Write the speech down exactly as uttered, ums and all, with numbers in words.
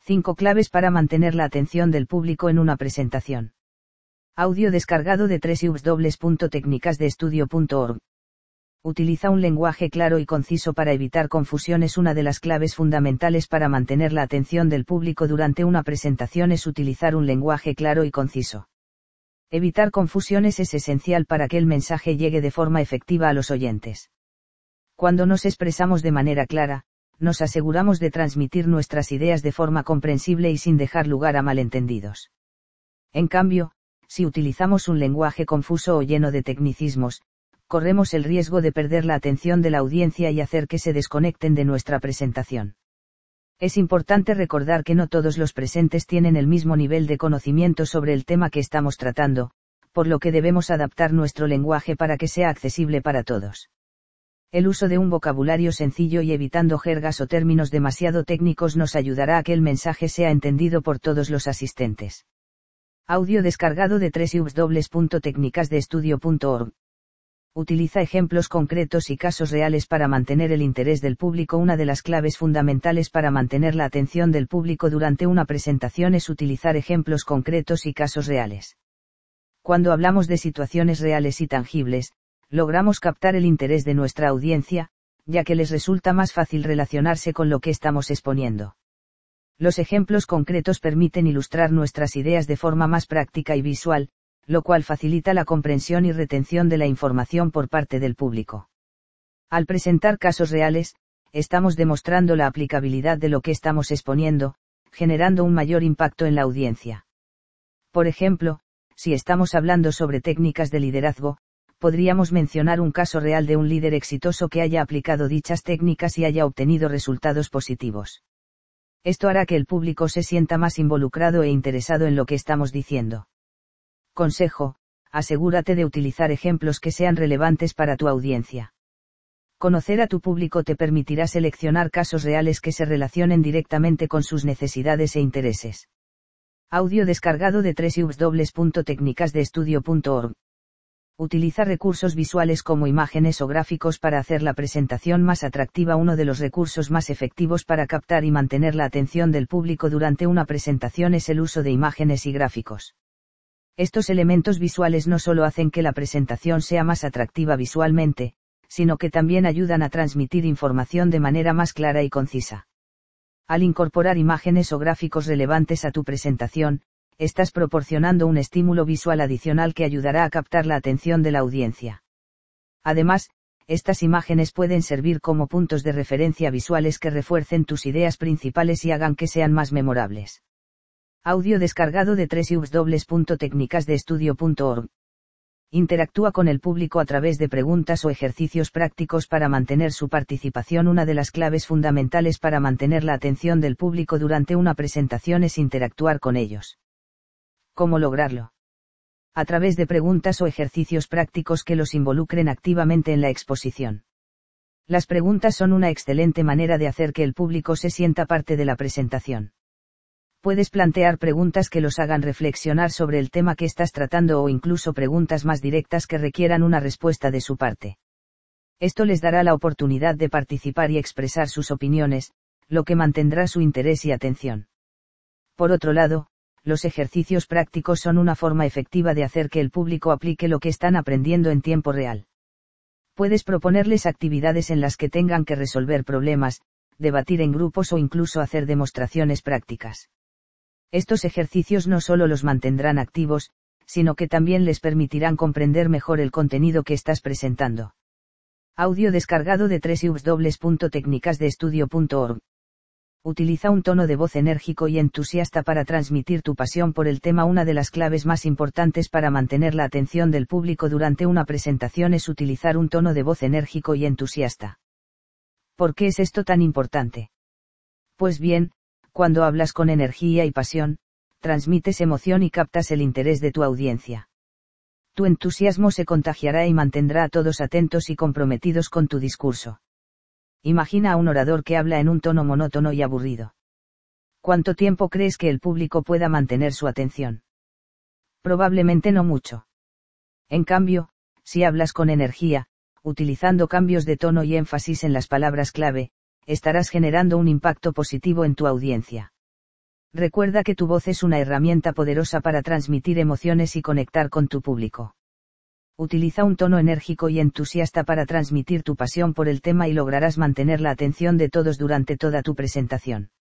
cinco claves para mantener la atención del público en una presentación. Audio descargado de doble u doble u doble u punto técnicas de estudio punto org. Utiliza un lenguaje claro y conciso para evitar confusiones. Una de las claves fundamentales para mantener la atención del público durante una presentación es utilizar un lenguaje claro y conciso. Evitar confusiones es esencial para que el mensaje llegue de forma efectiva a los oyentes. Cuando nos expresamos de manera clara, nos aseguramos de transmitir nuestras ideas de forma comprensible y sin dejar lugar a malentendidos. En cambio, si utilizamos un lenguaje confuso o lleno de tecnicismos, corremos el riesgo de perder la atención de la audiencia y hacer que se desconecten de nuestra presentación. Es importante recordar que no todos los presentes tienen el mismo nivel de conocimiento sobre el tema que estamos tratando, por lo que debemos adaptar nuestro lenguaje para que sea accesible para todos. El uso de un vocabulario sencillo y evitando jergas o términos demasiado técnicos nos ayudará a que el mensaje sea entendido por todos los asistentes. Audio descargado de doble u doble u doble u punto técnicas de estudio punto org. Utiliza ejemplos concretos y casos reales para mantener el interés del público. Una de las claves fundamentales para mantener la atención del público durante una presentación es utilizar ejemplos concretos y casos reales. Cuando hablamos de situaciones reales y tangibles, logramos captar el interés de nuestra audiencia, ya que les resulta más fácil relacionarse con lo que estamos exponiendo. Los ejemplos concretos permiten ilustrar nuestras ideas de forma más práctica y visual, lo cual facilita la comprensión y retención de la información por parte del público. Al presentar casos reales, estamos demostrando la aplicabilidad de lo que estamos exponiendo, generando un mayor impacto en la audiencia. Por ejemplo, si estamos hablando sobre técnicas de liderazgo, podríamos mencionar un caso real de un líder exitoso que haya aplicado dichas técnicas y haya obtenido resultados positivos. Esto hará que el público se sienta más involucrado e interesado en lo que estamos diciendo. Consejo: asegúrate de utilizar ejemplos que sean relevantes para tu audiencia. Conocer a tu público te permitirá seleccionar casos reales que se relacionen directamente con sus necesidades e intereses. Audio descargado de doble u doble u doble u punto técnicas de estudio punto org. Utiliza recursos visuales como imágenes o gráficos para hacer la presentación más atractiva. Uno de los recursos más efectivos para captar y mantener la atención del público durante una presentación es el uso de imágenes y gráficos. Estos elementos visuales no solo hacen que la presentación sea más atractiva visualmente, sino que también ayudan a transmitir información de manera más clara y concisa. Al incorporar imágenes o gráficos relevantes a tu presentación, estás proporcionando un estímulo visual adicional que ayudará a captar la atención de la audiencia. Además, estas imágenes pueden servir como puntos de referencia visuales que refuercen tus ideas principales y hagan que sean más memorables. Audio descargado de doble u doble u doble u punto técnicas de estudio punto org. Interactúa con el público a través de preguntas o ejercicios prácticos para mantener su participación. Una de las claves fundamentales para mantener la atención del público durante una presentación es interactuar con ellos. ¿Cómo lograrlo? A través de preguntas o ejercicios prácticos que los involucren activamente en la exposición. Las preguntas son una excelente manera de hacer que el público se sienta parte de la presentación. Puedes plantear preguntas que los hagan reflexionar sobre el tema que estás tratando o incluso preguntas más directas que requieran una respuesta de su parte. Esto les dará la oportunidad de participar y expresar sus opiniones, lo que mantendrá su interés y atención. Por otro lado, los ejercicios prácticos son una forma efectiva de hacer que el público aplique lo que están aprendiendo en tiempo real. Puedes proponerles actividades en las que tengan que resolver problemas, debatir en grupos o incluso hacer demostraciones prácticas. Estos ejercicios no solo los mantendrán activos, sino que también les permitirán comprender mejor el contenido que estás presentando. Audio descargado de doble u doble u doble u punto técnicas de estudio punto org. Utiliza un tono de voz enérgico y entusiasta para transmitir tu pasión por el tema. Una de las claves más importantes para mantener la atención del público durante una presentación es utilizar un tono de voz enérgico y entusiasta. ¿Por qué es esto tan importante? Pues bien, cuando hablas con energía y pasión, transmites emoción y captas el interés de tu audiencia. Tu entusiasmo se contagiará y mantendrá a todos atentos y comprometidos con tu discurso. Imagina a un orador que habla en un tono monótono y aburrido. ¿Cuánto tiempo crees que el público pueda mantener su atención? Probablemente no mucho. En cambio, si hablas con energía, utilizando cambios de tono y énfasis en las palabras clave, estarás generando un impacto positivo en tu audiencia. Recuerda que tu voz es una herramienta poderosa para transmitir emociones y conectar con tu público. Utiliza un tono enérgico y entusiasta para transmitir tu pasión por el tema y lograrás mantener la atención de todos durante toda tu presentación.